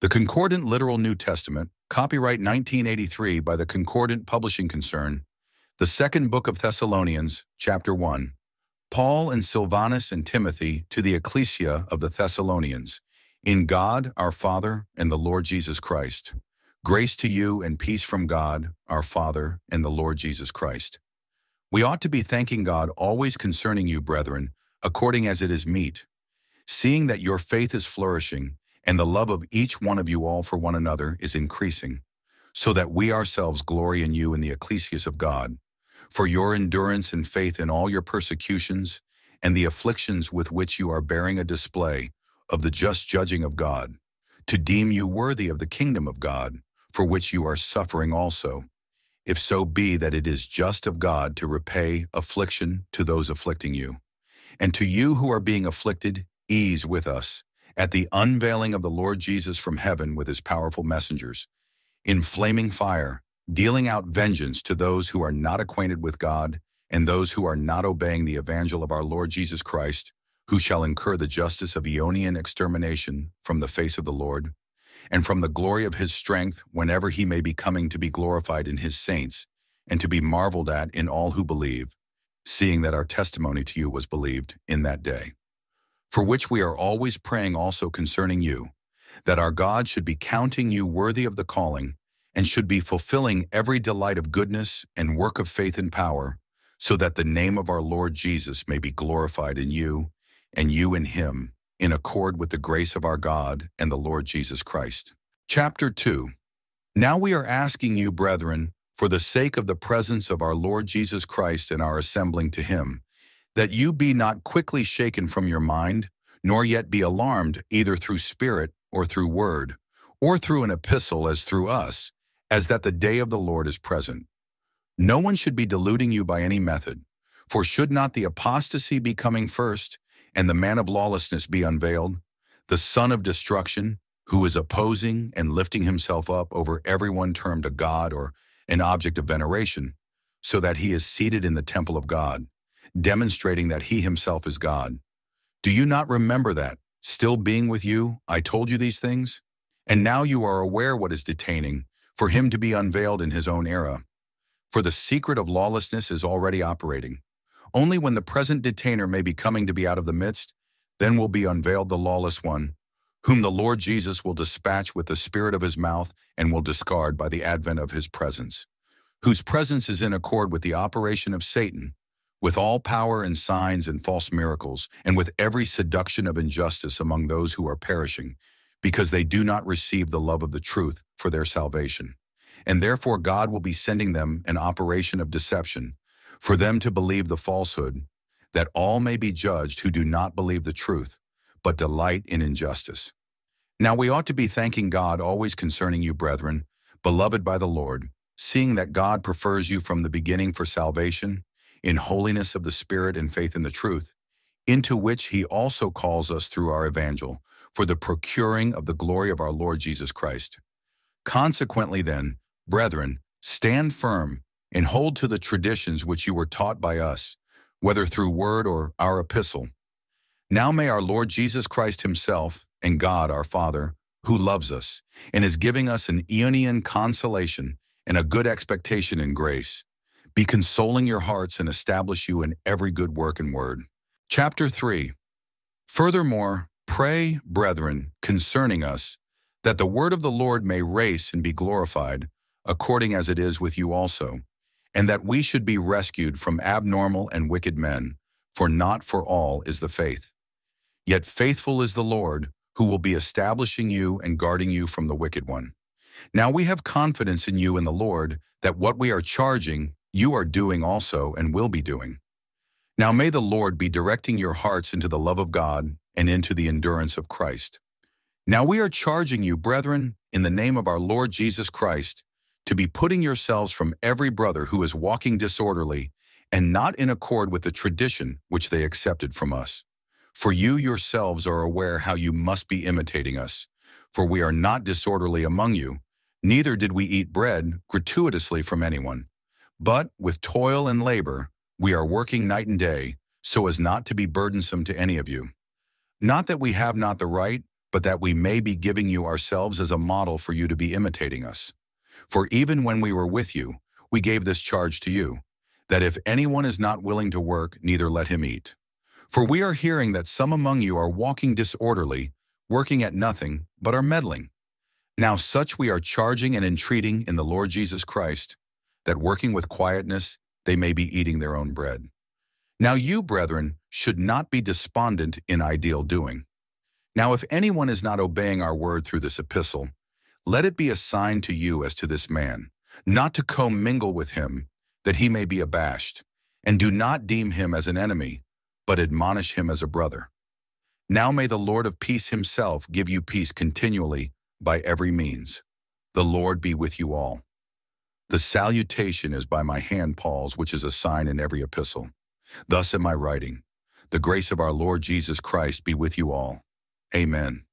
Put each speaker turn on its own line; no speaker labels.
The Concordant Literal New Testament, copyright 1983 by the Concordant Publishing Concern, the second book of Thessalonians, chapter 1. Paul and Silvanus and Timothy to the Ecclesia of the Thessalonians, in God our Father and the Lord Jesus Christ. Grace to you and peace from God, our Father, and the Lord Jesus Christ. We ought to be thanking God always concerning you, brethren, according as it is meet, seeing that your faith is flourishing, and the love of each one of you all for one another is increasing, so that we ourselves glory in you in the ecclesias of God, for your endurance and faith in all your persecutions and the afflictions with which you are bearing a display of the just judging of God, to deem you worthy of the kingdom of God, for which you are suffering also, if so be that it is just of God to repay affliction to those afflicting you. And to you who are being afflicted, ease with us, at the unveiling of the Lord Jesus from heaven with his powerful messengers, in flaming fire, dealing out vengeance to those who are not acquainted with God and those who are not obeying the evangel of our Lord Jesus Christ, who shall incur the justice of Aeonian extermination from the face of the Lord, and from the glory of his strength whenever he may be coming to be glorified in his saints, and to be marveled at in all who believe, seeing that our testimony to you was believed in that day. For which we are always praying also concerning you, that our God should be counting you worthy of the calling, and should be fulfilling every delight of goodness and work of faith and power, so that the name of our Lord Jesus may be glorified in you, and you in him, in accord with the grace of our God and the Lord Jesus Christ. Chapter 2. Now we are asking you, brethren, for the sake of the presence of our Lord Jesus Christ and our assembling to him, that you be not quickly shaken from your mind, nor yet be alarmed either through spirit or through word, or through an epistle as through us, as that the day of the Lord is present. No one should be deluding you by any method, for should not the apostasy be coming first, and the man of lawlessness be unveiled, the son of destruction, who is opposing and lifting himself up over everyone termed a god or an object of veneration, so that he is seated in the temple of God, demonstrating that he himself is God. Do you not remember that, still being with you, I told you these things? And now you are aware what is detaining, for him to be unveiled in his own era. For the secret of lawlessness is already operating. Only when the present detainer may be coming to be out of the midst, then will be unveiled the lawless one, whom the Lord Jesus will dispatch with the spirit of his mouth and will discard by the advent of his presence, whose presence is in accord with the operation of Satan, with all power and signs and false miracles, and with every seduction of injustice among those who are perishing, because they do not receive the love of the truth for their salvation. And therefore God will be sending them an operation of deception, for them to believe the falsehood, that all may be judged who do not believe the truth, but delight in injustice. Now we ought to be thanking God always concerning you, brethren, beloved by the Lord, seeing that God prefers you from the beginning for salvation, in holiness of the Spirit and faith in the truth, into which he also calls us through our evangel, for the procuring of the glory of our Lord Jesus Christ. Consequently then, brethren, stand firm and hold to the traditions which you were taught by us, whether through word or our epistle. Now may our Lord Jesus Christ himself and God our Father, who loves us and is giving us an Aeonian consolation and a good expectation in grace, be consoling your hearts and establish you in every good work and word. Chapter 3. Furthermore, pray, brethren, concerning us, that the word of the Lord may race and be glorified, according as it is with you also, and that we should be rescued from abnormal and wicked men, for not for all is the faith. Yet faithful is the Lord, who will be establishing you and guarding you from the wicked one. Now we have confidence in you in the Lord, that what we are charging, you are doing also and will be doing. Now may the Lord be directing your hearts into the love of God and into the endurance of Christ. Now we are charging you, brethren, in the name of our Lord Jesus Christ, to be putting yourselves from every brother who is walking disorderly and not in accord with the tradition which they accepted from us. For you yourselves are aware how you must be imitating us, for we are not disorderly among you, neither did we eat bread gratuitously from anyone. But with toil and labor, we are working night and day, so as not to be burdensome to any of you. Not that we have not the right, but that we may be giving you ourselves as a model for you to be imitating us. For even when we were with you, we gave this charge to you, that if anyone is not willing to work, neither let him eat. For we are hearing that some among you are walking disorderly, working at nothing, but are meddling. Now such we are charging and entreating in the Lord Jesus Christ, that working with quietness they may be eating their own bread. Now you, brethren, should not be despondent in ideal doing. Now if anyone is not obeying our word through this epistle, let it be a sign to you as to this man, not to commingle with him, that he may be abashed, and do not deem him as an enemy, but admonish him as a brother. Now may the Lord of peace himself give you peace continually by every means. The Lord be with you all. The salutation is by my hand Paul's, which is a sign in every epistle. Thus am I writing. The grace of our Lord Jesus Christ be with you all. Amen.